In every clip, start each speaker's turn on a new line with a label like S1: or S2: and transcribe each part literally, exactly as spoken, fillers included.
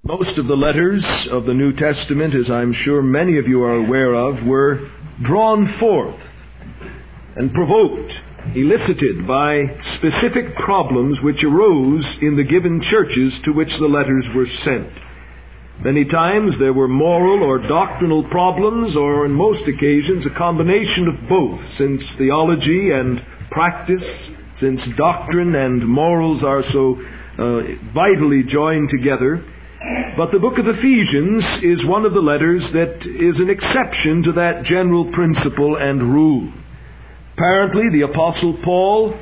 S1: Most of the letters of the New Testament, as I'm sure many of you are aware of, were drawn forth and provoked, elicited by specific problems which arose in the given churches to which the letters were sent. Many times there were moral or doctrinal problems, or on most occasions a combination of both, since theology and practice, since doctrine and morals are so uh, vitally joined together. But the book of Ephesians is one of the letters that is an exception to that general principle and rule. Apparently, the Apostle Paul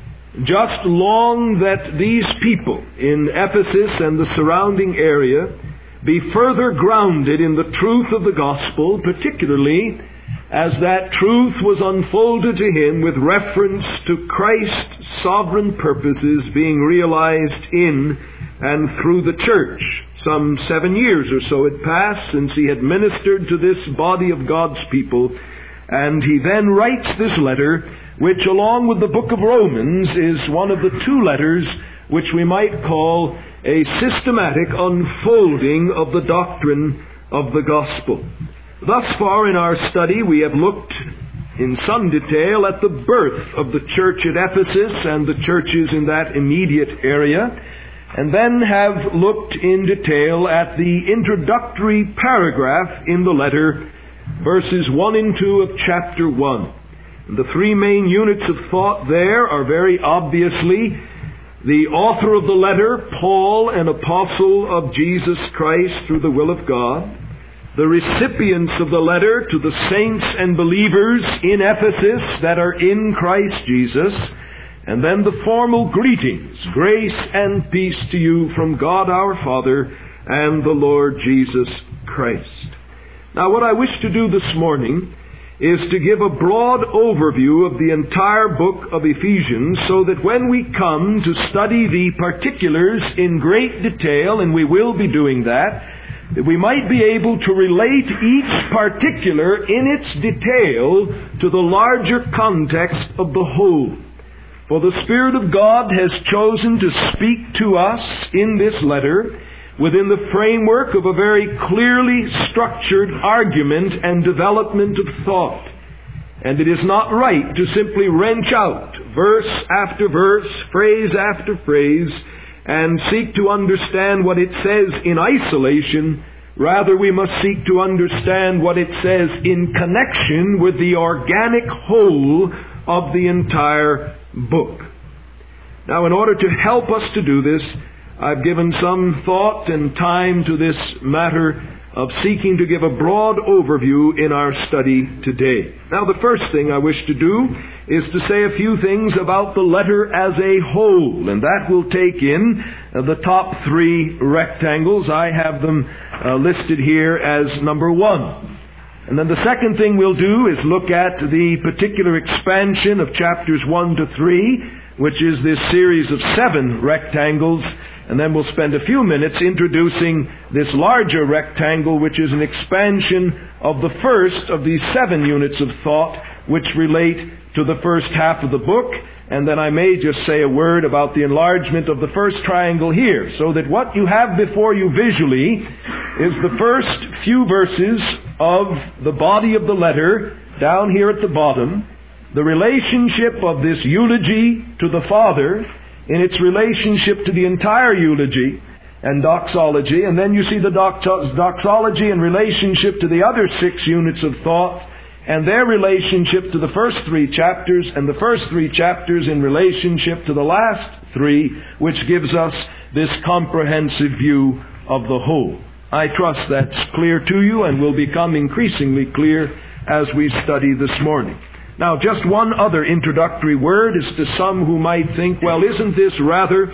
S1: just longed that these people in Ephesus and the surrounding area be further grounded in the truth of the gospel, particularly as that truth was unfolded to him with reference to Christ's sovereign purposes being realized in and through the church. Some seven years or so had passed since he had ministered to this body of God's people, and he then writes this letter, which along with the book of Romans is one of the two letters which we might call a systematic unfolding of the doctrine of the gospel. Thus far in our study we have looked in some detail at the birth of the church at Ephesus and the churches in that immediate area, and then have looked in detail at the introductory paragraph in the letter, verses one and two of chapter one. And the three main units of thought there are very obviously the author of the letter, Paul, an apostle of Jesus Christ through the will of God; the recipients of the letter to the saints and believers in Ephesus that are in Christ Jesus; and then the formal greetings, grace and peace to you from God our Father and the Lord Jesus Christ. Now, what I wish to do this morning is to give a broad overview of the entire book of Ephesians, so that when we come to study the particulars in great detail, and we will be doing that, that we might be able to relate each particular in its detail to the larger context of the whole. For the Spirit of God has chosen to speak to us in this letter within the framework of a very clearly structured argument and development of thought. And it is not right to simply wrench out verse after verse, phrase after phrase, and seek to understand what it says in isolation. Rather, we must seek to understand what it says in connection with the organic whole of the entire book. Now, in order to help us to do this, I've given some thought and time to this matter of seeking to give a broad overview in our study today. Now, the first thing I wish to do is to say a few things about the letter as a whole, and that will take in uh, the top three rectangles. I have them uh, listed here as number one. And then the second thing we'll do is look at the particular expansion of chapters one to three, which is this series of seven rectangles. And then we'll spend a few minutes introducing this larger rectangle, which is an expansion of the first of these seven units of thought, which relate to the first half of the book. And then I may just say a word about the enlargement of the first triangle here, so that what you have before you visually is the first few verses of the body of the letter down here at the bottom, the relationship of this eulogy to the Father in its relationship to the entire eulogy and doxology, and then you see the dox- doxology in relationship to the other six units of thought, and their relationship to the first three chapters, and the first three chapters in relationship to the last three, which gives us this comprehensive view of the whole. I trust that's clear to you and will become increasingly clear as we study this morning. Now, just one other introductory word is to some who might think, well, isn't this rather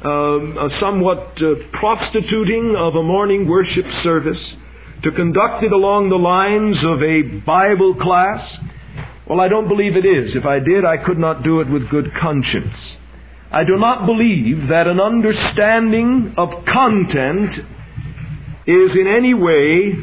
S1: uh, a somewhat uh, prostituting of a morning worship service to conduct it along the lines of a Bible class? Well, I don't believe it is. If I did, I could not do it with good conscience. I do not believe that an understanding of content is in any way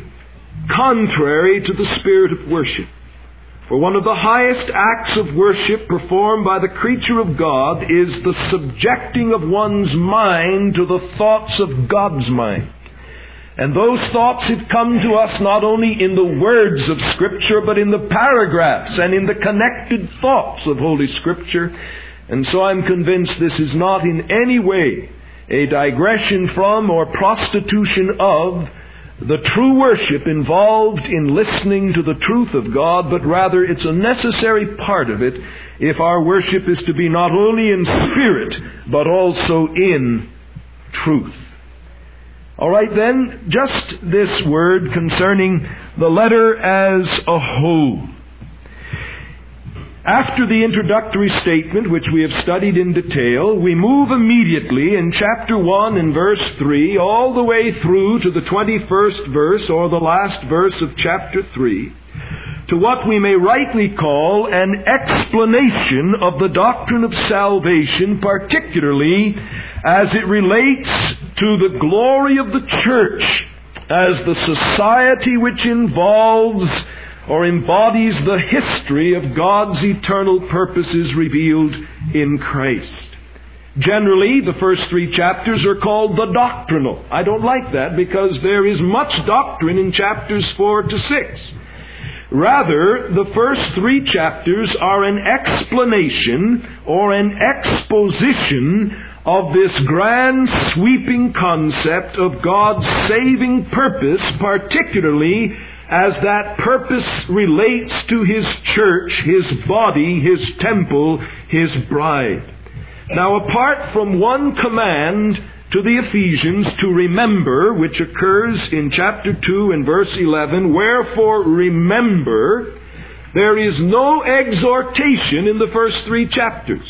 S1: contrary to the spirit of worship. For one of the highest acts of worship performed by the creature of God is the subjecting of one's mind to the thoughts of God's mind. And those thoughts have come to us not only in the words of Scripture, but in the paragraphs and in the connected thoughts of Holy Scripture. And so I'm convinced this is not in any way a digression from or prostitution of the true worship involved in listening to the truth of God, but rather it's a necessary part of it if our worship is to be not only in spirit, but also in truth. All right then, just this word concerning the letter as a whole. After the introductory statement, which we have studied in detail, we move immediately in chapter one and verse three all the way through to the twenty-first verse, or the last verse of chapter three, to what we may rightly call an explanation of the doctrine of salvation, particularly as it relates to the glory of the church as the society which involves or embodies the history of God's eternal purposes revealed in Christ. Generally, the first three chapters are called the doctrinal. I don't like that because there is much doctrine in chapters four to six. Rather, the first three chapters are an explanation or an exposition of this grand sweeping concept of God's saving purpose, particularly as that purpose relates to His church, His body, His temple, His bride. Now, apart from one command to the Ephesians to remember, which occurs in chapter two and verse eleven, wherefore remember, there is no exhortation in the first three chapters.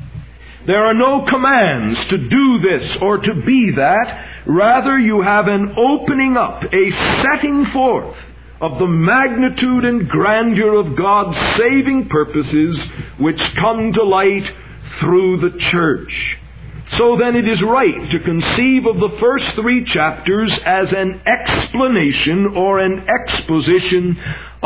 S1: There are no commands to do this or to be that. Rather, you have an opening up, a setting forth of the magnitude and grandeur of God's saving purposes which come to light through the church. So then it is right to conceive of the first three chapters as an explanation or an exposition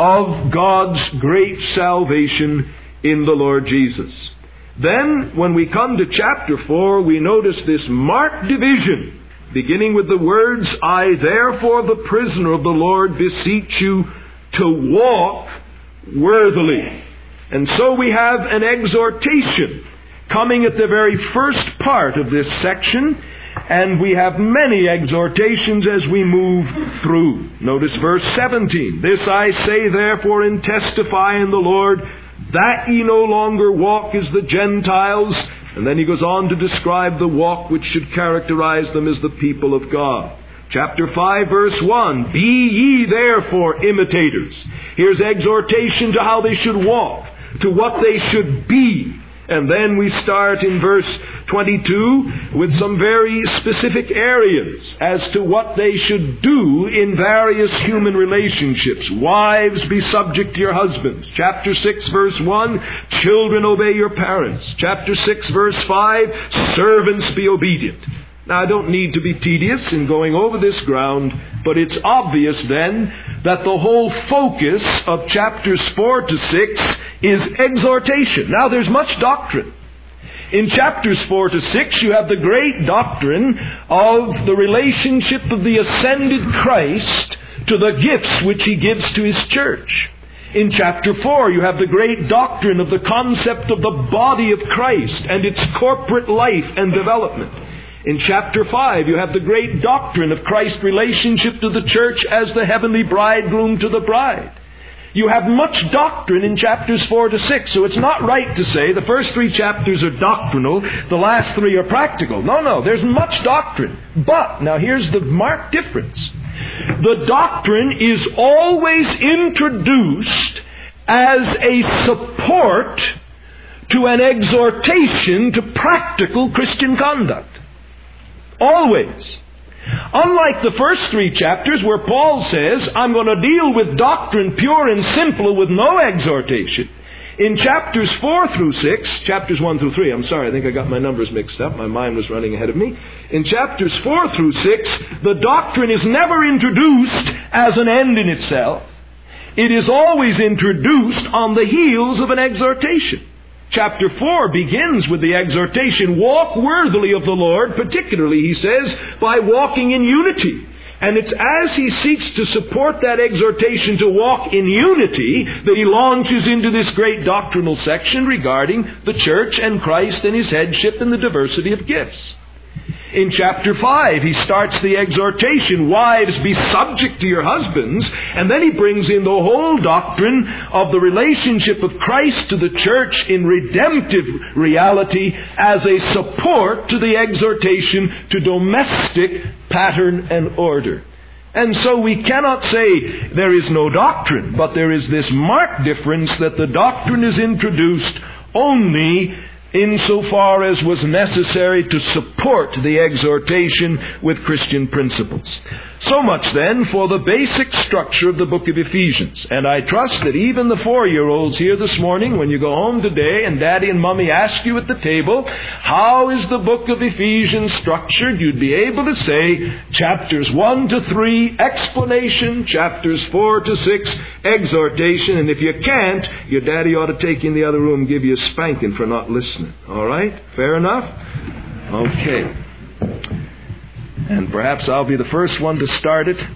S1: of God's great salvation in the Lord Jesus. Then, when we come to chapter four, we notice this marked division, beginning with the words, I therefore, the prisoner of the Lord, beseech you to walk worthily. And so we have an exhortation coming at the very first part of this section, and we have many exhortations as we move through. Notice verse seventeen. This I say therefore and testify in the Lord, that ye no longer walk as the Gentiles. And then he goes on to describe the walk which should characterize them as the people of God. Chapter five, verse one, be ye therefore imitators. Here's exhortation to how they should walk, to what they should be. And then we start in verse twenty-two with some very specific areas as to what they should do in various human relationships. Wives, be subject to your husbands. Chapter six, verse one, children, obey your parents. Chapter six, verse five, servants, be obedient. Now, I don't need to be tedious in going over this ground, but it's obvious then that the whole focus of chapters four to six is exhortation. Now, there's much doctrine. In chapters four to six, you have the great doctrine of the relationship of the ascended Christ to the gifts which He gives to His church. In chapter four, you have the great doctrine of the concept of the body of Christ and its corporate life and development. In chapter five, you have the great doctrine of Christ's relationship to the church as the heavenly bridegroom to the bride. You have much doctrine in chapters four to six, so it's not right to say the first three chapters are doctrinal, the last three are practical. No, no, there's much doctrine. But, now here's the marked difference. The doctrine is always introduced as a support to an exhortation to practical Christian conduct. Always. Unlike the first three chapters where Paul says, I'm going to deal with doctrine pure and simple with no exhortation. In chapters four through six, chapters one through three, I'm sorry, I think I got my numbers mixed up. My mind was running ahead of me. In chapters four through six, the doctrine is never introduced as an end in itself. It is always introduced on the heels of an exhortation. Chapter four begins with the exhortation, walk worthily of the Lord, particularly, he says, by walking in unity. And it's as he seeks to support that exhortation to walk in unity that he launches into this great doctrinal section regarding the church and Christ and his headship and the diversity of gifts. In chapter five, he starts the exhortation, wives, be subject to your husbands, and then he brings in the whole doctrine of the relationship of Christ to the church in redemptive reality as a support to the exhortation to domestic pattern and order. And so we cannot say there is no doctrine, but there is this marked difference that the doctrine is introduced only insofar as was necessary to support the exhortation with Christian principles. So much then for the basic structure of the book of Ephesians. And I trust that even the four-year-olds here this morning, when you go home today and Daddy and Mommy ask you at the table, how is the book of Ephesians structured? You'd be able to say chapters one to three, explanation, chapters four to six, exhortation. And if you can't, your daddy ought to take you in the other room and give you a spanking for not listening. All right? Fair enough? Okay. And perhaps I'll be the first one to start it.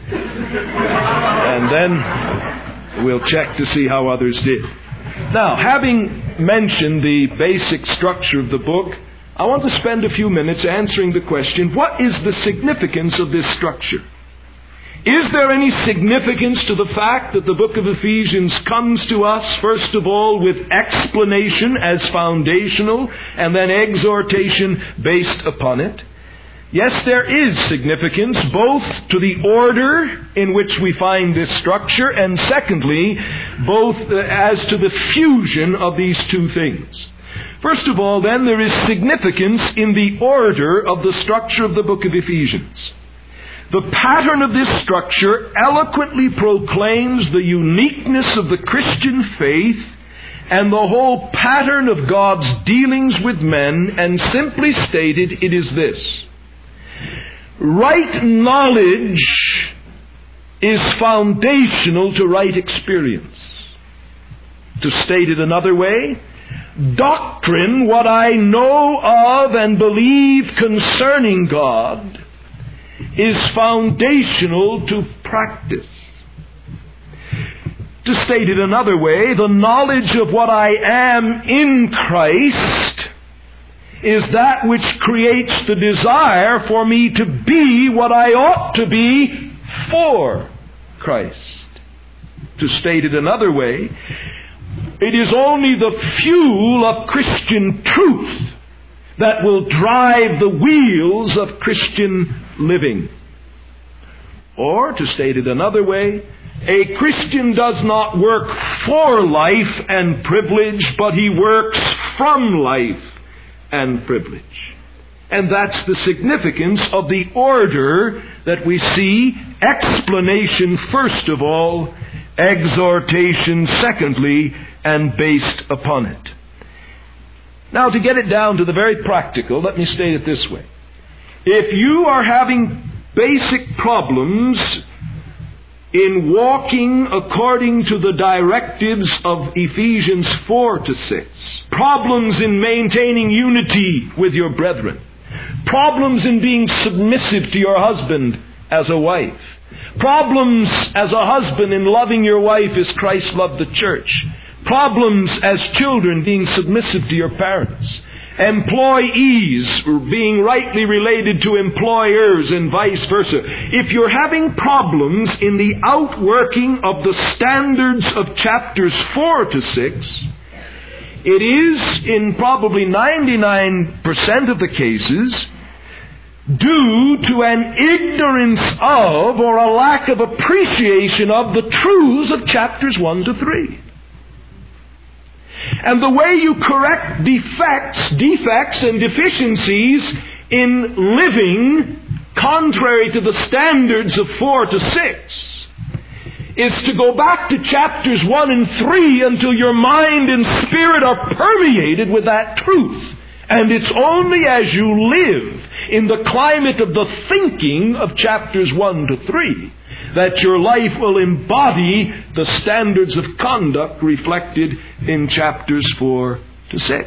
S1: And then we'll check to see how others did. Now, having mentioned the basic structure of the book, I want to spend a few minutes answering the question, what is the significance of this structure? Is there any significance to the fact that the book of Ephesians comes to us, first of all, with explanation as foundational, and then exhortation based upon it? Yes, there is significance, both to the order in which we find this structure, and secondly, both as to the fusion of these two things. First of all, then, there is significance in the order of the structure of the book of Ephesians. The pattern of this structure eloquently proclaims the uniqueness of the Christian faith and the whole pattern of God's dealings with men, and simply stated, it is this. Right knowledge is foundational to right experience. To state it another way, doctrine, what I know of and believe concerning God, is foundational to practice. To state it another way, the knowledge of what I am in Christ is that which creates the desire for me to be what I ought to be for Christ. To state it another way, it is only the fuel of Christian truth that will drive the wheels of Christian living. Or, to state it another way, a Christian does not work for life and privilege, but he works from life and privilege. And that's the significance of the order that we see. Explanation first of all, exhortation secondly, and based upon it. Now, to get it down to the very practical, let me state it this way. If you are having basic problems in walking according to the directives of Ephesians four to six, problems in maintaining unity with your brethren, problems in being submissive to your husband as a wife, problems as a husband in loving your wife as Christ loved the church, problems as children being submissive to your parents, employees being rightly related to employers and vice versa. If you're having problems in the outworking of the standards of chapters four to six, it is, in probably ninety-nine percent of the cases, due to an ignorance of or a lack of appreciation of the truths of chapters one to three. And the way you correct defects, defects and deficiencies in living contrary to the standards of four to six is to go back to chapters one and three until your mind and spirit are permeated with that truth. And it's only as you live in the climate of the thinking of chapters one to three that your life will embody the standards of conduct reflected in chapters four to six.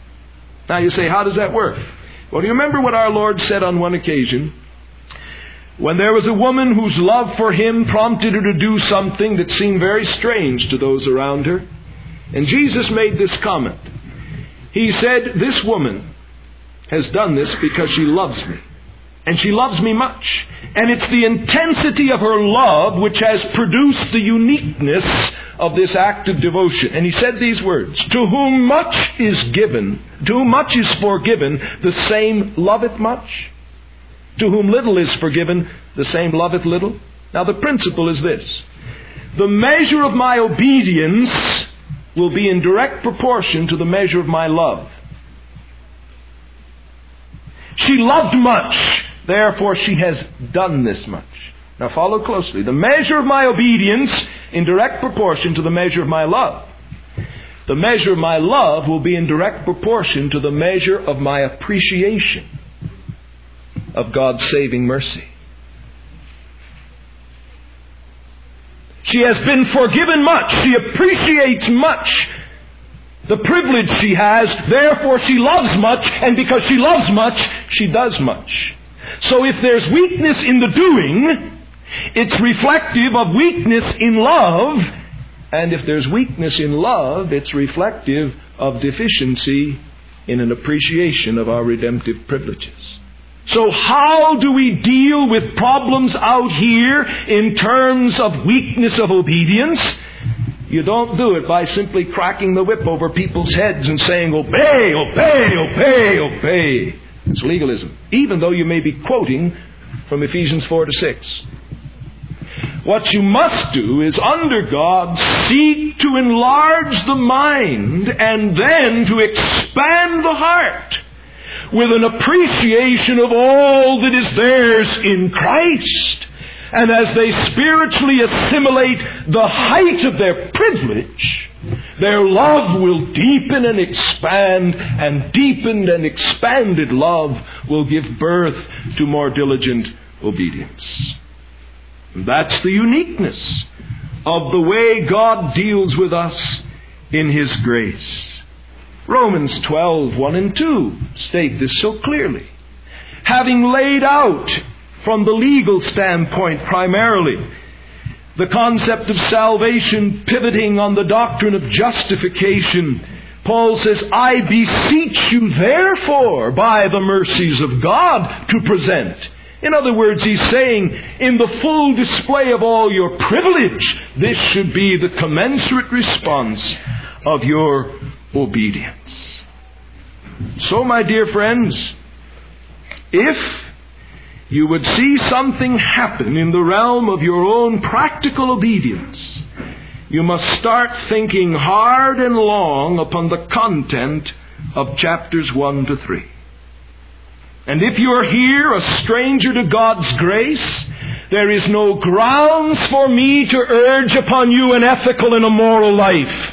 S1: Now you say, how does that work? Well, do you remember what our Lord said on one occasion? when there was a woman whose love for him prompted her to do something that seemed very strange to those around her. And Jesus made this comment. He said, "This woman has done this because she loves me. And she loves me much. And it's the intensity of her love which has produced the uniqueness of this act of devotion." And he said these words, "To whom much is given, to whom much is forgiven, the same loveth much. To whom little is forgiven, the same loveth little." Now the principle is this. The measure of my obedience will be in direct proportion to the measure of my love. She loved much, therefore she has done this much. Now follow closely. The measure of my obedience in direct proportion to the measure of my love. The measure of my love will be in direct proportion to the measure of my appreciation of God's saving mercy. She has been forgiven much. She appreciates much the privilege she has. Therefore she loves much. And because she loves much, she does much. So if there's weakness in the doing, it's reflective of weakness in love. And if there's weakness in love, it's reflective of deficiency in an appreciation of our redemptive privileges. So how do we deal with problems out here in terms of weakness of obedience? You don't do it by simply cracking the whip over people's heads and saying, "Obey, obey, obey, obey." It's legalism, even though you may be quoting from Ephesians four to six. What you must do is, under God, seek to enlarge the mind and then to expand the heart with an appreciation of all that is theirs in Christ. And as they spiritually assimilate the height of their privilege, their love will deepen and expand, and deepened and expanded love will give birth to more diligent obedience. That's the uniqueness of the way God deals with us in His grace. Romans twelve, one and two state this so clearly. Having laid out from the legal standpoint primarily the concept of salvation pivoting on the doctrine of justification, Paul says, "I beseech you therefore by the mercies of God to present." In other words, he's saying, in the full display of all your privilege, this should be the commensurate response of your obedience. So, my dear friends, if you would see something happen in the realm of your own practical obedience, you must start thinking hard and long upon the content of chapters one to three. And if you're here, a stranger to God's grace, there is no grounds for me to urge upon you an ethical and a moral life,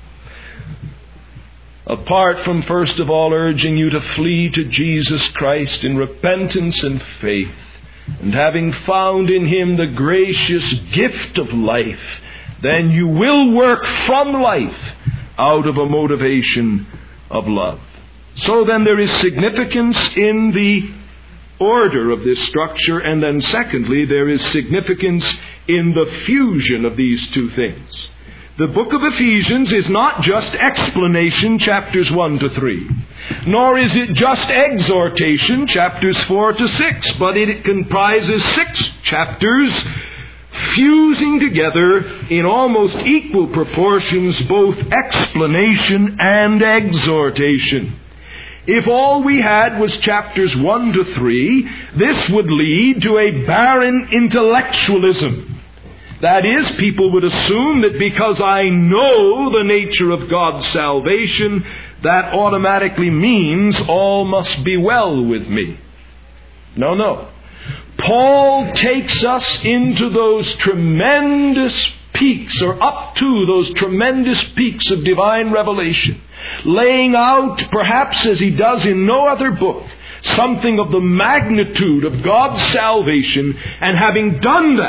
S1: apart from first of all urging you to flee to Jesus Christ in repentance and faith, and having found in Him the gracious gift of life, then you will work from life out of a motivation of love. So then there is significance in the order of this structure, and then secondly, there is significance in the fusion of these two things. The book of Ephesians is not just explanation, chapters one to three, nor is it just exhortation, chapters four to six, but it comprises six chapters fusing together in almost equal proportions both explanation and exhortation. If all we had was chapters one to three, this would lead to a barren intellectualism. That is, people would assume that because I know the nature of God's salvation, that automatically means all must be well with me. No, no. Paul takes us into those tremendous peaks, or up to those tremendous peaks of divine revelation, laying out, perhaps as he does in no other book, something of the magnitude of God's salvation. And having done that,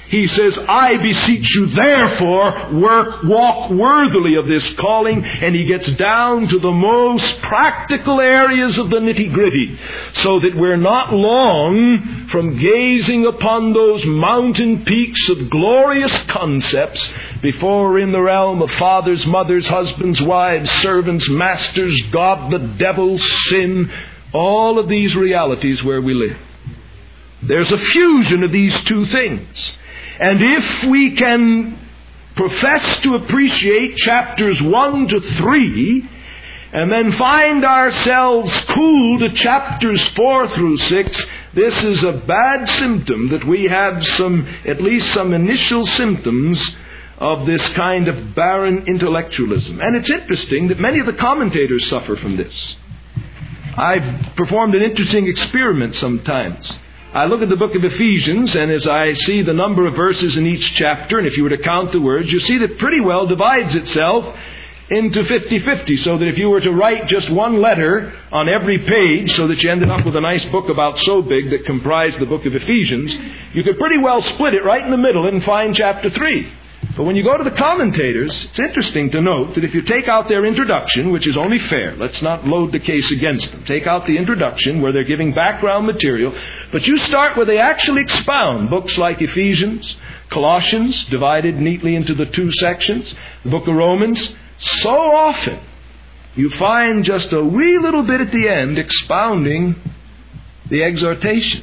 S1: He says, I beseech you, therefore, work, walk worthily of this calling. And he gets down to the most practical areas of the nitty-gritty, so that we're not long from gazing upon those mountain peaks of glorious concepts before we're in the realm of fathers, mothers, husbands, wives, servants, masters, God, the devil, sin, all of these realities where we live. There's a fusion of these two things. And if we can profess to appreciate chapters one to three, and then find ourselves cool to chapters four through six, this is a bad symptom that we have some, at least some initial symptoms of this kind of barren intellectualism. And it's interesting that many of the commentators suffer from this. I've performed an interesting experiment sometimes. I look at the book of Ephesians, and as I see the number of verses in each chapter, and if you were to count the words, you see that it pretty well divides itself into fifty-fifty, so that if you were to write just one letter on every page, so that you ended up with a nice book about so big that comprised the book of Ephesians, you could pretty well split it right in the middle and find chapter three. But when you go to the commentators, it's interesting to note that if you take out their introduction, which is only fair, let's not load the case against them. Take out the introduction where they're giving background material, but you start where they actually expound. Books like Ephesians, Colossians, divided neatly into the two sections, the book of Romans. So often you find just a wee little bit at the end expounding the exhortation,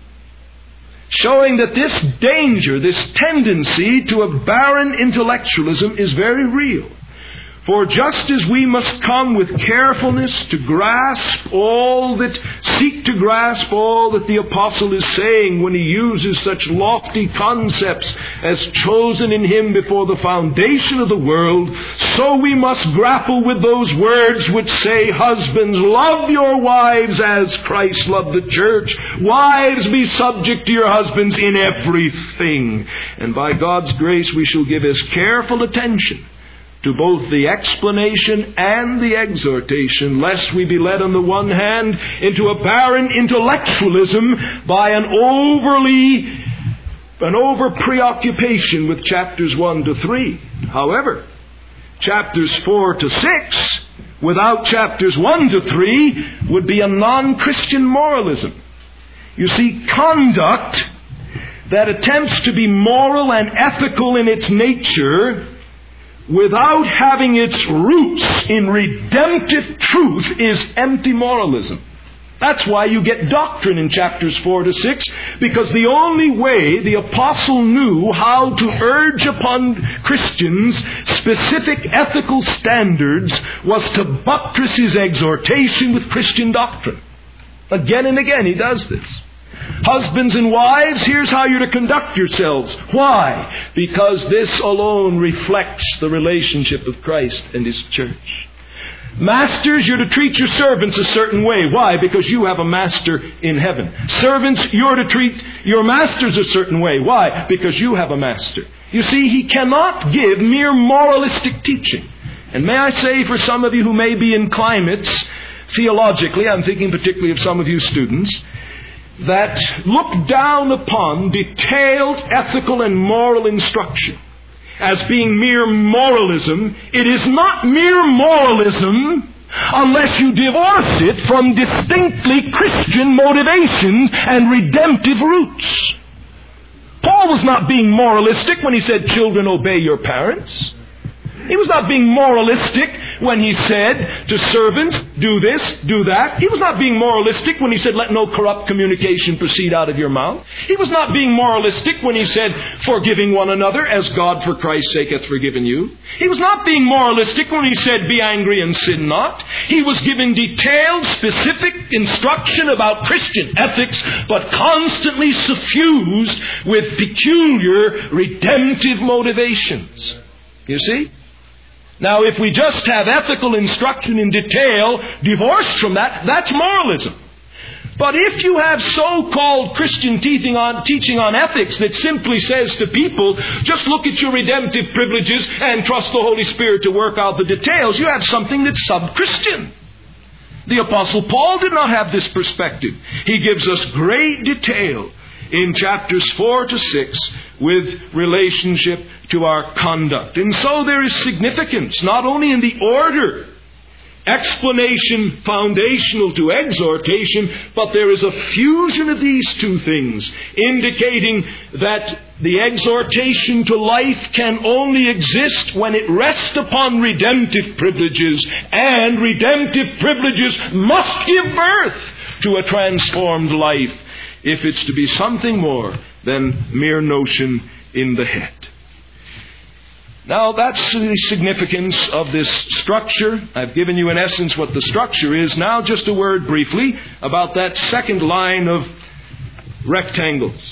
S1: showing that this danger, this tendency to a barren intellectualism is very real. For just as we must come with carefulness to grasp all that, seek to grasp all that the apostle is saying when he uses such lofty concepts as chosen in him before the foundation of the world, so we must grapple with those words which say, husbands, love your wives as Christ loved the church. Wives, be subject to your husbands in everything. And by God's grace we shall give as careful attention to both the explanation and the exhortation, lest we be led on the one hand into a barren intellectualism by an overly, an over preoccupation with chapters one to three. However, chapters four to six, without chapters one to three, would be a non-Christian moralism. You see, conduct that attempts to be moral and ethical in its nature without having its roots in redemptive truth is empty moralism. That's why you get doctrine in chapters four to six, because the only way the apostle knew how to urge upon Christians specific ethical standards was to buttress his exhortation with Christian doctrine. Again and again he does this. Husbands and wives, here's how you're to conduct yourselves. Why? Because this alone reflects the relationship of Christ and His church. Masters, you're to treat your servants a certain way. Why? Because you have a master in heaven. Servants, you're to treat your masters a certain way. Why? Because you have a master. You see, he cannot give mere moralistic teaching. And may I say, for some of you who may be in climates, theologically, I'm thinking particularly of some of you students, that look down upon detailed ethical and moral instruction as being mere moralism. It is not mere moralism unless you divorce it from distinctly Christian motivations and redemptive roots. Paul was not being moralistic when he said, children, obey your parents. He was not being moralistic when he said to servants, do this, do that. He was not being moralistic when he said, let no corrupt communication proceed out of your mouth. He was not being moralistic when he said, forgiving one another as God for Christ's sake hath forgiven you. He was not being moralistic when he said, be angry and sin not. He was giving detailed, specific instruction about Christian ethics, but constantly suffused with peculiar redemptive motivations. You see? Now, if we just have ethical instruction in detail, divorced from that, that's moralism. But if you have so-called Christian teaching on, teaching on ethics that simply says to people, just look at your redemptive privileges and trust the Holy Spirit to work out the details, you have something that's sub-Christian. The Apostle Paul did not have this perspective. He gives us great detail in chapters four to six with relationship to our conduct. And so there is significance not only in the order, explanation foundational to exhortation, but there is a fusion of these two things, indicating that the exhortation to life can only exist when it rests upon redemptive privileges, and redemptive privileges must give birth to a transformed life if it's to be something more than mere notion in the head. Now, that's the significance of this structure. I've given you in essence what the structure is. Now, just a word briefly about that second line of rectangles.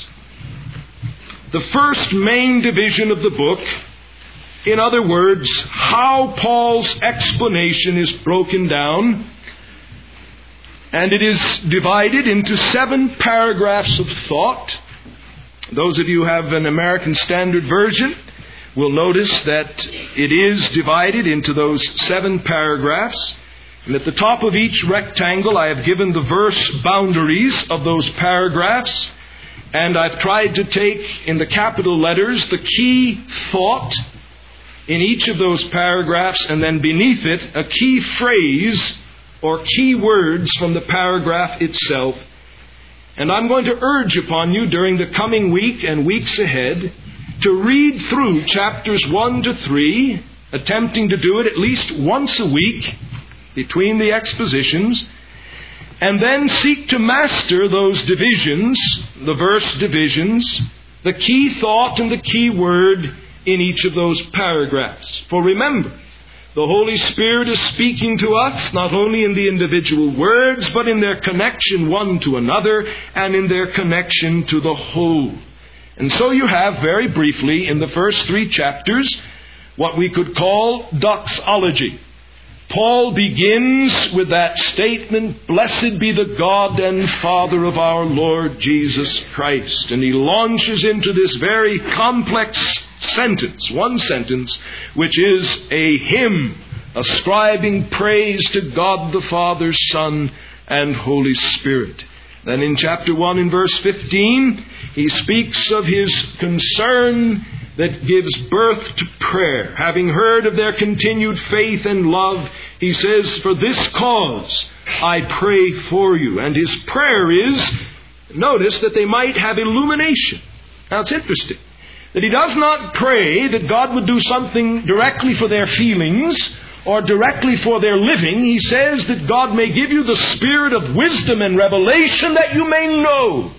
S1: The first main division of the book, in other words, how Paul's explanation is broken down, and it is divided into seven paragraphs of thought. Those of you who have an American Standard Version will notice that it is divided into those seven paragraphs. And at the top of each rectangle, I have given the verse boundaries of those paragraphs. And I've tried to take in the capital letters the key thought in each of those paragraphs, and then beneath it a key phrase or key words from the paragraph itself. And I'm going to urge upon you during the coming week and weeks ahead to read through chapters one to three, attempting to do it at least once a week between the expositions, and then seek to master those divisions, the verse divisions, the key thought and the key word in each of those paragraphs. For remember, the Holy Spirit is speaking to us not only in the individual words, but in their connection one to another and in their connection to the whole. And so you have, very briefly, in the first three chapters, what we could call doxology. Paul begins with that statement, "Blessed be the God and Father of our Lord Jesus Christ." And he launches into this very complex sentence, one sentence, which is a hymn ascribing praise to God the Father, Son, and Holy Spirit. Then in chapter one in verse fifteen, he speaks of his concern that gives birth to prayer. Having heard of their continued faith and love, he says, "For this cause I pray for you." And his prayer is, notice, that they might have illumination. Now it's interesting that he does not pray that God would do something directly for their feelings or directly for their living. He says that God may give you the spirit of wisdom and revelation that you may know.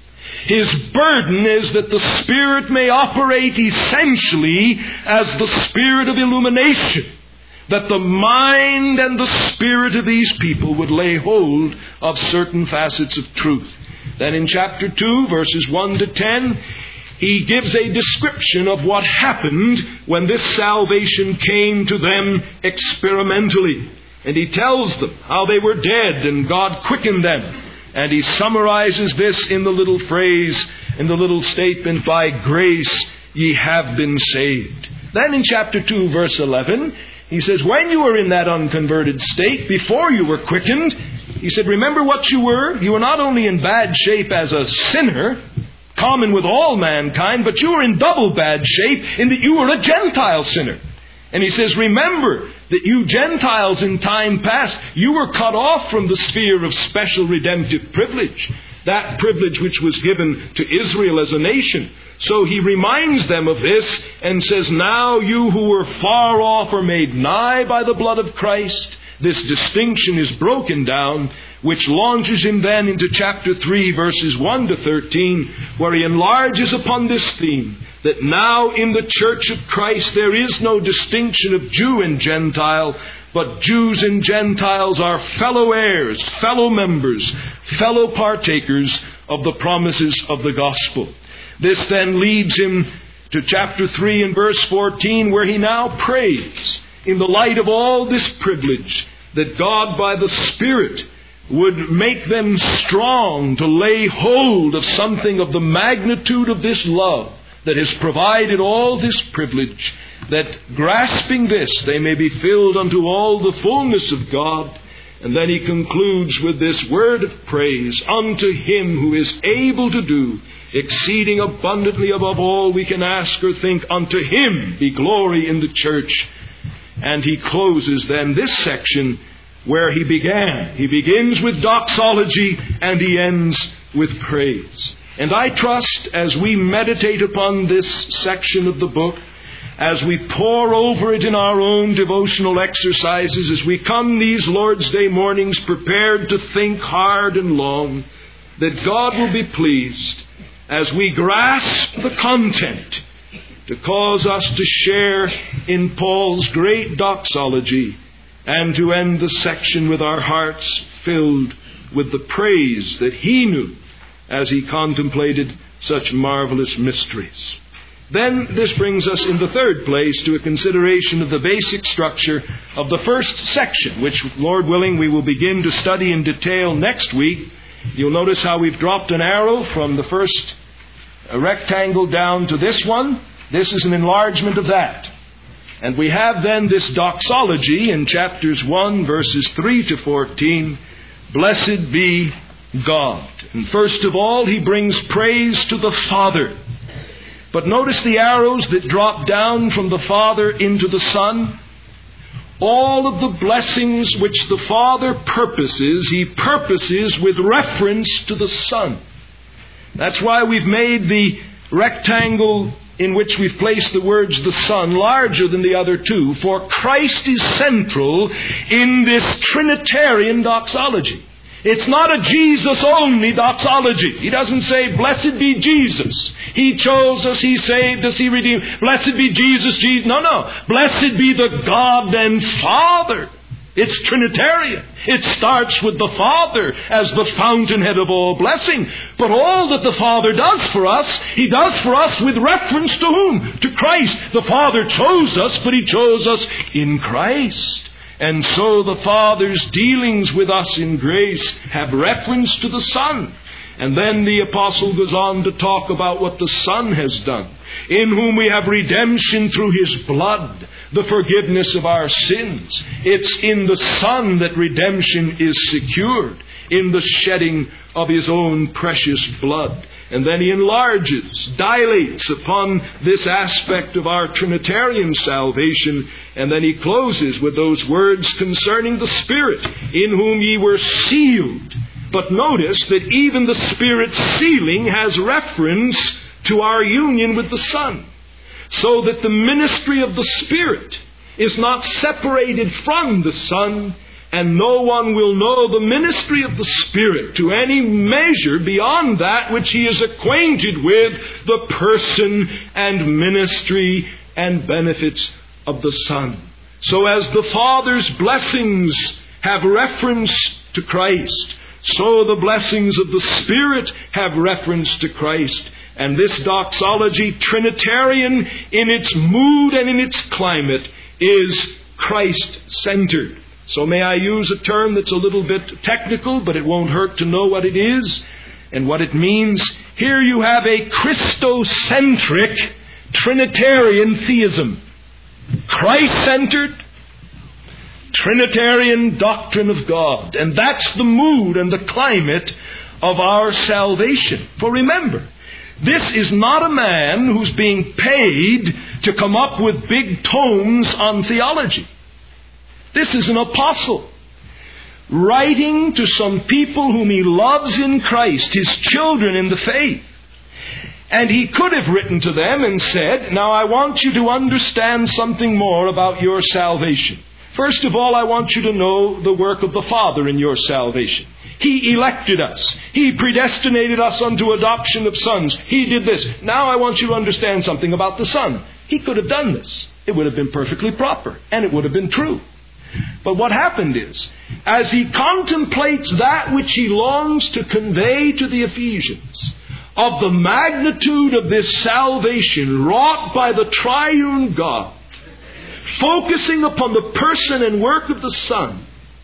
S1: His burden is that the Spirit may operate essentially as the spirit of illumination, that the mind and the spirit of these people would lay hold of certain facets of truth. Then in chapter two, verses one to ten, he gives a description of what happened when this salvation came to them experimentally. And he tells them how they were dead and God quickened them. And he summarizes this in the little phrase, in the little statement, "By grace ye have been saved." Then in chapter two, verse eleven, he says, when you were in that unconverted state, before you were quickened, he said, remember what you were? You were not only in bad shape as a sinner, common with all mankind, but you were in double bad shape in that you were a Gentile sinner. And he says, remember that you Gentiles in time past, you were cut off from the sphere of special redemptive privilege, that privilege which was given to Israel as a nation. So he reminds them of this and says, now you who were far off are made nigh by the blood of Christ. This distinction is broken down, which launches him then into chapter three, verses one to thirteen, where he enlarges upon this theme, that now in the church of Christ there is no distinction of Jew and Gentile, but Jews and Gentiles are fellow heirs, fellow members, fellow partakers of the promises of the gospel. This then leads him to chapter three and verse fourteen, where he now prays, in the light of all this privilege, that God by the Spirit would make them strong to lay hold of something of the magnitude of this love that has provided all this privilege, that grasping this they may be filled unto all the fullness of God, And then he concludes with this word of praise, unto him who is able to do exceeding abundantly above all we can ask or think, unto him be glory in the church. And he closes then this section where he began. He begins with doxology and he ends with praise. And I trust as we meditate upon this section of the book, as we pore over it in our own devotional exercises, as we come these Lord's Day mornings prepared to think hard and long, that God will be pleased as we grasp the content to cause us to share in Paul's great doxology and to end the section with our hearts filled with the praise that he knew as he contemplated such marvelous mysteries. Then this brings us in the third place to a consideration of the basic structure of the first section, which, Lord willing, we will begin to study in detail next week. You'll notice how we've dropped an arrow from the first rectangle down to this one. This is an enlargement of that. And we have then this doxology in chapters one, verses three to fourteen. Blessed be God. And first of all, he brings praise to the Father. But notice the arrows that drop down from the Father into the Son. All of the blessings which the Father purposes, he purposes with reference to the Son. That's why we've made the rectangle in which we've placed the words the Son larger than the other two, for Christ is central in this Trinitarian doxology. It's not a Jesus-only doxology. He doesn't say, blessed be Jesus. He chose us, he saved us, he redeemed. Blessed be Jesus, Jesus. No, no. Blessed be the God and Father. It's Trinitarian. It starts with the Father as the fountainhead of all blessing. But all that the Father does for us, he does for us with reference to whom? To Christ. The Father chose us, but he chose us in Christ. And so the Father's dealings with us in grace have reference to the Son. And then the Apostle goes on to talk about what the Son has done, in whom we have redemption through his blood, the forgiveness of our sins. It's in the Son that redemption is secured, in the shedding of his own precious blood. And then he enlarges, dilates upon this aspect of our Trinitarian salvation. And then he closes with those words concerning the Spirit, in whom ye were sealed. But notice that even the Spirit's sealing has reference to our union with the Son. So that the ministry of the Spirit is not separated from the Son, and no one will know the ministry of the Spirit to any measure beyond that which he is acquainted with the person and ministry and benefits of the Son. So as the Father's blessings have reference to Christ, so the blessings of the Spirit have reference to Christ. And this doxology, Trinitarian in its mood and in its climate, is Christ-centered. So may I use a term that's a little bit technical, but it won't hurt to know what it is and what it means. Here you have a Christocentric Trinitarian theism. Christ-centered, Trinitarian doctrine of God. And that's the mood and the climate of our salvation. For remember, this is not a man who's being paid to come up with big tomes on theology. This is an apostle writing to some people whom he loves in Christ, his children in the faith. And he could have written to them and said, now I want you to understand something more about your salvation. First of all, I want you to know the work of the Father in your salvation. He elected us. He predestinated us unto adoption of sons. He did this. Now I want you to understand something about the Son. He could have done this. It would have been perfectly proper, and it would have been true. But what happened is, as he contemplates that which he longs to convey to the Ephesians, of the magnitude of this salvation wrought by the triune God, focusing upon the person and work of the Son,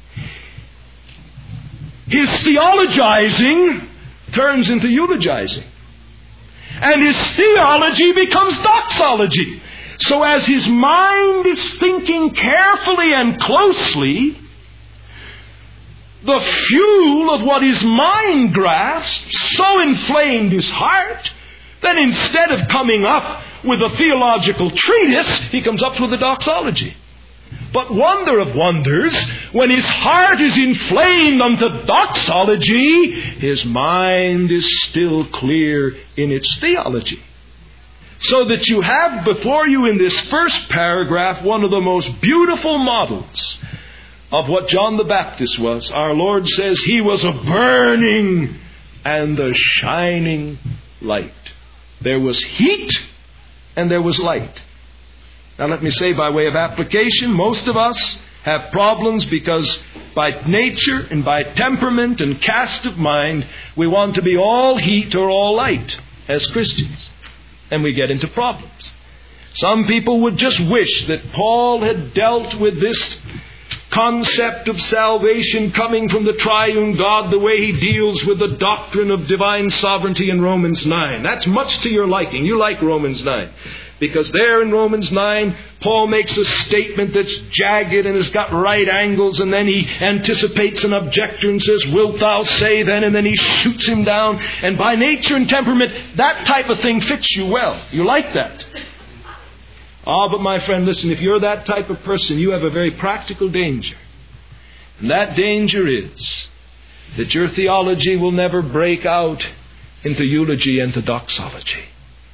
S1: his theologizing turns into eulogizing. And his theology becomes doxology. So as his mind is thinking carefully and closely the fuel of what his mind grasped so inflamed his heart that instead of coming up with a theological treatise, he comes up with a doxology. But wonder of wonders, when his heart is inflamed unto doxology, his mind is still clear in its theology. So that you have before you in this first paragraph one of the most beautiful models of what John the Baptist was. Our Lord says he was a burning and a shining light. There was heat and there was light. Now let me say by way of application, most of us have problems because by nature and by temperament and cast of mind, we want to be all heat or all light as Christians. And we get into problems. Some people would just wish that Paul had dealt with this concept of salvation coming from the triune God the way he deals with the doctrine of divine sovereignty in Romans nine. That's much to your liking. You like Romans nine. Because there in Romans nine, Paul makes a statement that's jagged and has got right angles, and then he anticipates an objector and says, wilt thou say then? And then he shoots him down. And by nature and temperament, that type of thing fits you well. You like that. Ah, but my friend, listen, if you're that type of person, you have a very practical danger. And that danger is that your theology will never break out into eulogy and to doxology.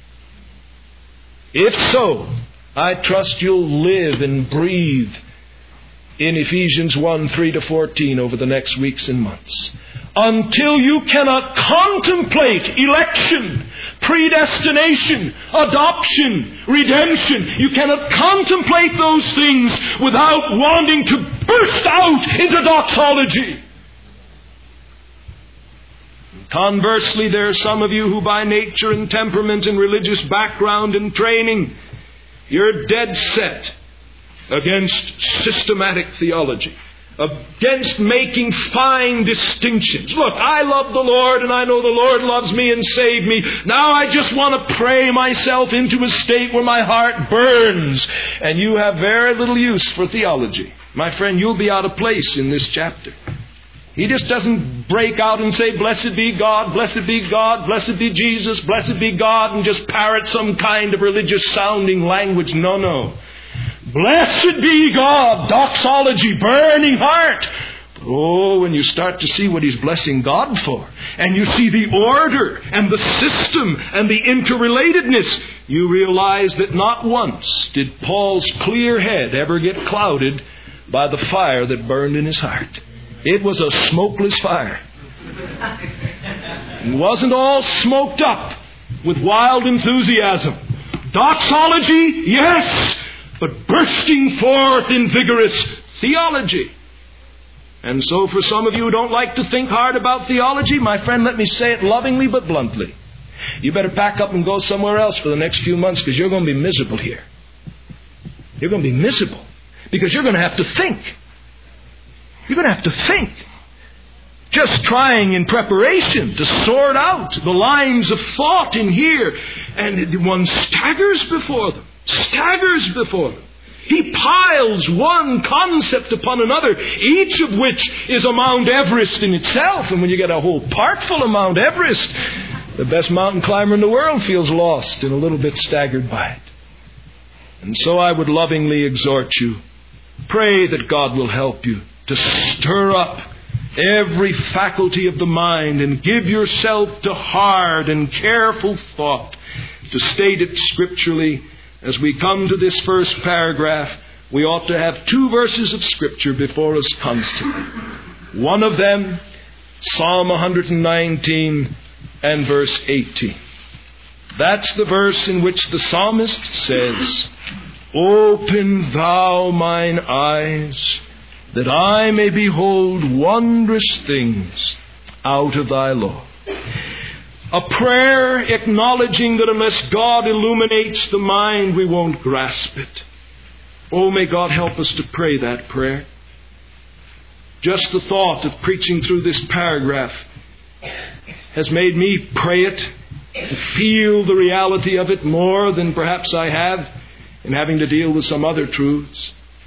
S1: If so, I trust you'll live and breathe in Ephesians one, three to fourteen over the next weeks and months. Until you cannot contemplate election, predestination, adoption, redemption. You cannot contemplate those things without wanting to burst out into doxology. Conversely, there are some of you who by nature and temperament and religious background and training, you're dead set against systematic theology, against making fine distinctions. Look, I love the Lord and I know the Lord loves me and saved me. Now I just want to pray myself into a state where my heart burns. And you have very little use for theology. My friend, you'll be out of place in this chapter. He just doesn't break out and say, blessed be God, blessed be God, blessed be Jesus, blessed be God, and just parrot some kind of religious sounding language. No, no. Blessed be God, doxology, burning heart. Oh, when you start to see what he's blessing God for, and you see the order and the system and the interrelatedness, you realize that not once did Paul's clear head ever get clouded by the fire that burned in his heart. It was a smokeless fire. It wasn't all smoked up with wild enthusiasm. Doxology, yes, but bursting forth in vigorous theology. And so for some of you who don't like to think hard about theology, my friend, let me say it lovingly but bluntly. You better pack up and go somewhere else for the next few months, because you're going to be miserable here. You're going to be miserable because you're going to have to think. You're going to have to think. Just trying in preparation to sort out the lines of thought in here. And one staggers before them. Staggers before them. He piles one concept upon another, each of which is a Mount Everest in itself. And when you get a whole park full of Mount Everest, the best mountain climber in the world feels lost and a little bit staggered by it. And so I would lovingly exhort you, pray that God will help you to stir up every faculty of the mind and give yourself to hard and careful thought. To state it scripturally, as we come to this first paragraph, we ought to have two verses of Scripture before us constantly. One of them, Psalm one nineteen and verse eighteen. That's the verse in which the psalmist says, open thou mine eyes, that I may behold wondrous things out of thy law. A prayer acknowledging that unless God illuminates the mind, we won't grasp it. Oh, may God help us to pray that prayer. Just the thought of preaching through this paragraph has made me pray it and feel the reality of it more than perhaps I have in having to deal with some other truths.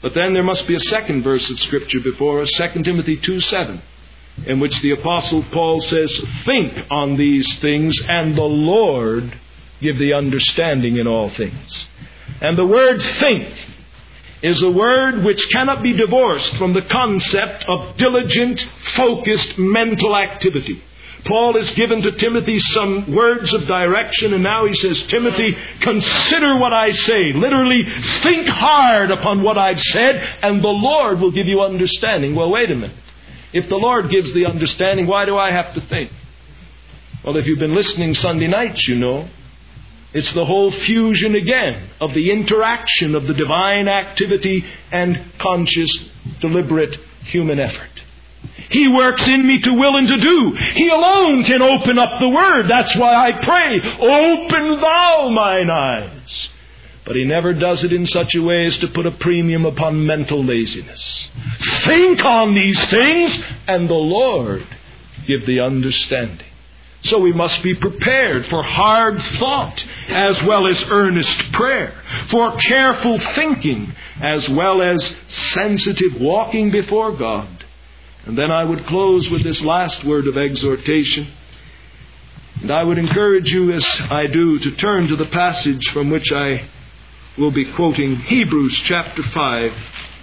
S1: But then there must be a second verse of Scripture before us, Second Timothy two seven, in which the Apostle Paul says, think on these things, and the Lord give thee understanding in all things. And the word think is a word which cannot be divorced from the concept of diligent, focused mental activity. Paul has given to Timothy some words of direction, and now he says, Timothy, consider what I say. Literally, think hard upon what I've said, and the Lord will give you understanding. Well, wait a minute. If the Lord gives the understanding, why do I have to think? Well, if you've been listening Sunday nights, you know, it's the whole fusion again of the interaction of the divine activity and conscious, deliberate human effort. He works in me to will and to do. He alone can open up the Word. That's why I pray, open thou mine eyes. But He never does it in such a way as to put a premium upon mental laziness. Think on these things, and the Lord give thee understanding. So we must be prepared for hard thought as well as earnest prayer, for careful thinking as well as sensitive walking before God. And then I would close with this last word of exhortation. And I would encourage you, as I do, to turn to the passage from which I will be quoting, Hebrews chapter five.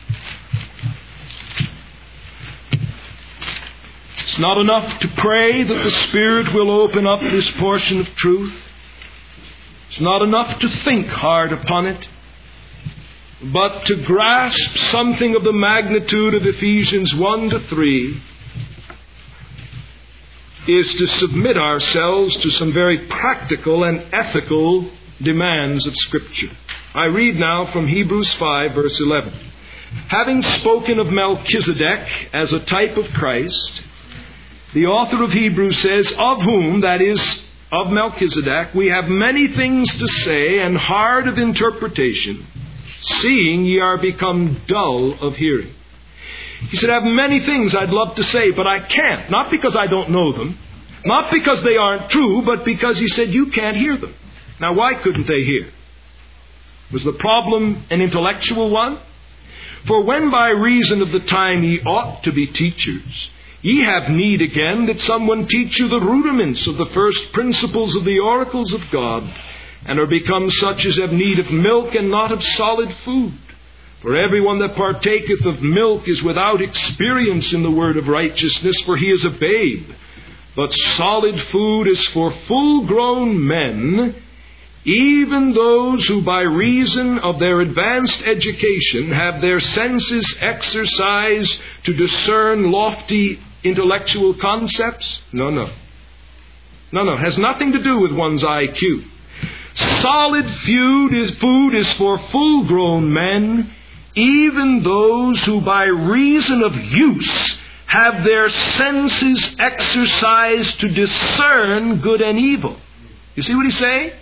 S1: It's not enough to pray that the Spirit will open up this portion of truth. It's not enough to think hard upon it. But to grasp something of the magnitude of Ephesians one to three is to submit ourselves to some very practical and ethical demands of Scripture. I read now from Hebrews five, verse eleven. Having spoken of Melchizedek as a type of Christ, the author of Hebrews says, of whom, that is, of Melchizedek, we have many things to say and hard of interpretation, seeing ye are become dull of hearing. He said, I have many things I'd love to say, but I can't. Not because I don't know them, not because they aren't true, but because he said, you can't hear them. Now, why couldn't they hear? Was the problem an intellectual one? For when by reason of the time ye ought to be teachers, ye have need again that someone teach you the rudiments of the first principles of the oracles of God, and are become such as have need of milk and not of solid food. For everyone that partaketh of milk is without experience in the word of righteousness, for he is a babe. But solid food is for full-grown men, even those who by reason of their advanced education have their senses exercised to discern lofty intellectual concepts. No, no. No, no. It has nothing to do with one's I Q. Solid food is, food is for full-grown men, even those who by reason of use have their senses exercised to discern good and evil. You see what he's saying?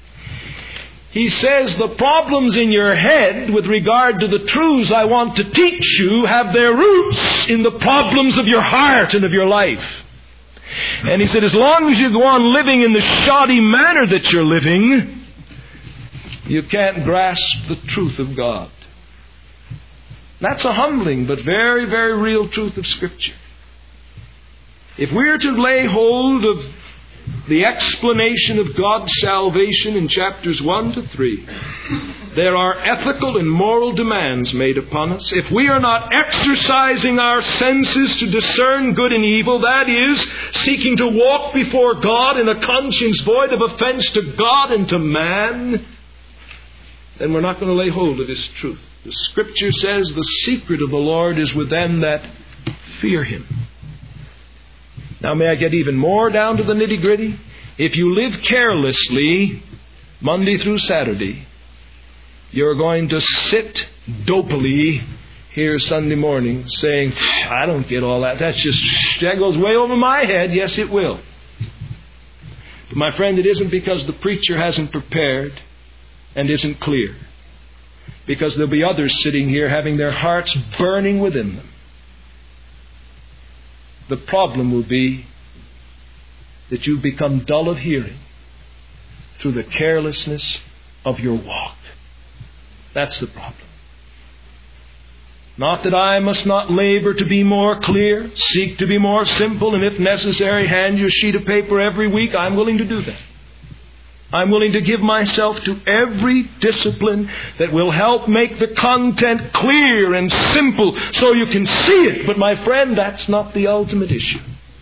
S1: He says the problems in your head with regard to the truths I want to teach you have their roots in the problems of your heart and of your life. And he said, as long as you go on living in the shoddy manner that you're living, you can't grasp the truth of God. That's a humbling but very, very real truth of Scripture. If we're to lay hold of the explanation of God's salvation in chapters one to three, there are ethical and moral demands made upon us. If we are not exercising our senses to discern good and evil, that is, seeking to walk before God in a conscience void of offense to God and to man, then we're not going to lay hold of His truth. The Scripture says the secret of the Lord is with them that fear Him. Now, may I get even more down to the nitty-gritty? If you live carelessly Monday through Saturday, you're going to sit dopily here Sunday morning saying, I don't get all that. That's just, that goes way over my head. Yes, it will. But my friend, it isn't because the preacher hasn't prepared and isn't clear. Because there'll be others sitting here having their hearts burning within them. The problem will be that you become dull of hearing through the carelessness of your walk. That's the problem. Not that I must not labor to be more clear, seek to be more simple, and if necessary, hand you a sheet of paper every week. I'm willing to do that. I'm willing to give myself to every discipline that will help make the content clear and simple so you can see it. But my friend, that's not the ultimate issue.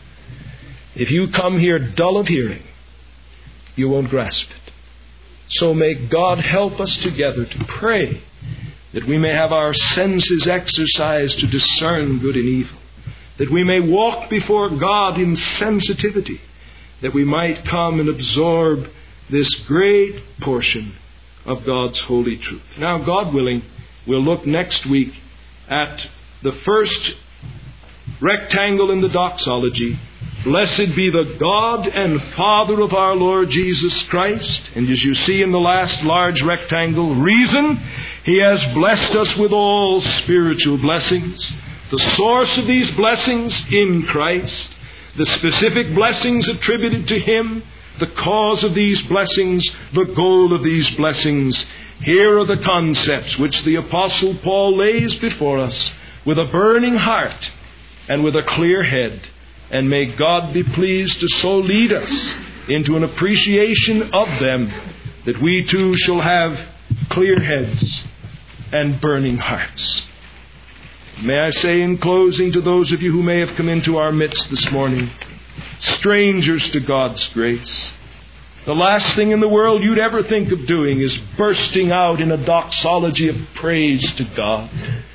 S1: If you come here dull of hearing, you won't grasp it. So may God help us together to pray that we may have our senses exercised to discern good and evil, that we may walk before God in sensitivity, that we might come and absorb this great portion of God's holy truth. Now, God willing, we'll look next week at the first rectangle in the doxology. Blessed be the God and Father of our Lord Jesus Christ. And as you see in the last large rectangle, reason, He has blessed us with all spiritual blessings. The source of these blessings in Christ. The specific blessings attributed to Him. The cause of these blessings. The goal of these blessings. Here are the concepts which the Apostle Paul lays before us with a burning heart and with a clear head. And may God be pleased to so lead us into an appreciation of them that we too shall have clear heads and burning hearts. May I say in closing to those of you who may have come into our midst this morning, strangers to God's grace, the last thing in the world you'd ever think of doing is bursting out in a doxology of praise to God.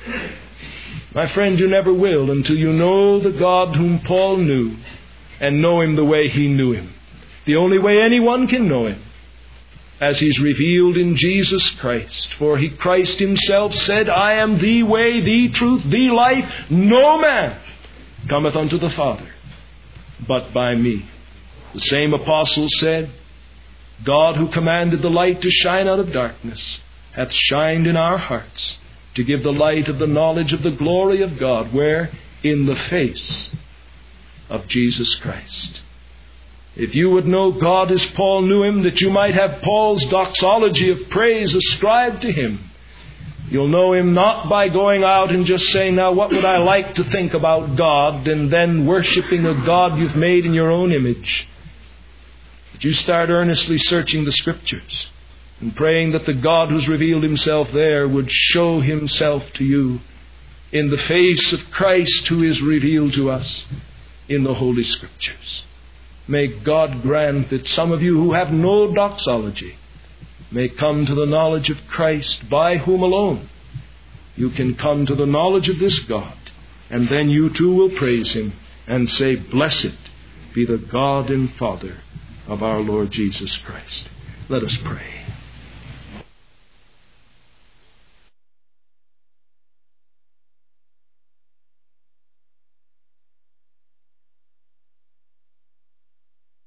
S1: My friend, you never will until you know the God whom Paul knew and know Him the way he knew Him. The only way anyone can know Him, as He's revealed in Jesus Christ. For He, Christ Himself said, I am the way, the truth, the life. No man cometh unto the Father but by me. The same apostle said, God who commanded the light to shine out of darkness hath shined in our hearts to give the light of the knowledge of the glory of God, where? In the face of Jesus Christ. If you would know God as Paul knew Him, that you might have Paul's doxology of praise ascribed to Him, you'll know Him not by going out and just saying, now what would I like to think about God, and then worshiping a God you've made in your own image. But you start earnestly searching the Scriptures and praying that the God who's revealed Himself there would show Himself to you in the face of Christ who is revealed to us in the Holy Scriptures. May God grant that some of you who have no doxology may come to the knowledge of Christ, by whom alone you can come to the knowledge of this God. And then you too will praise Him and say, Blessed be the God and Father of our Lord Jesus Christ. Let us pray.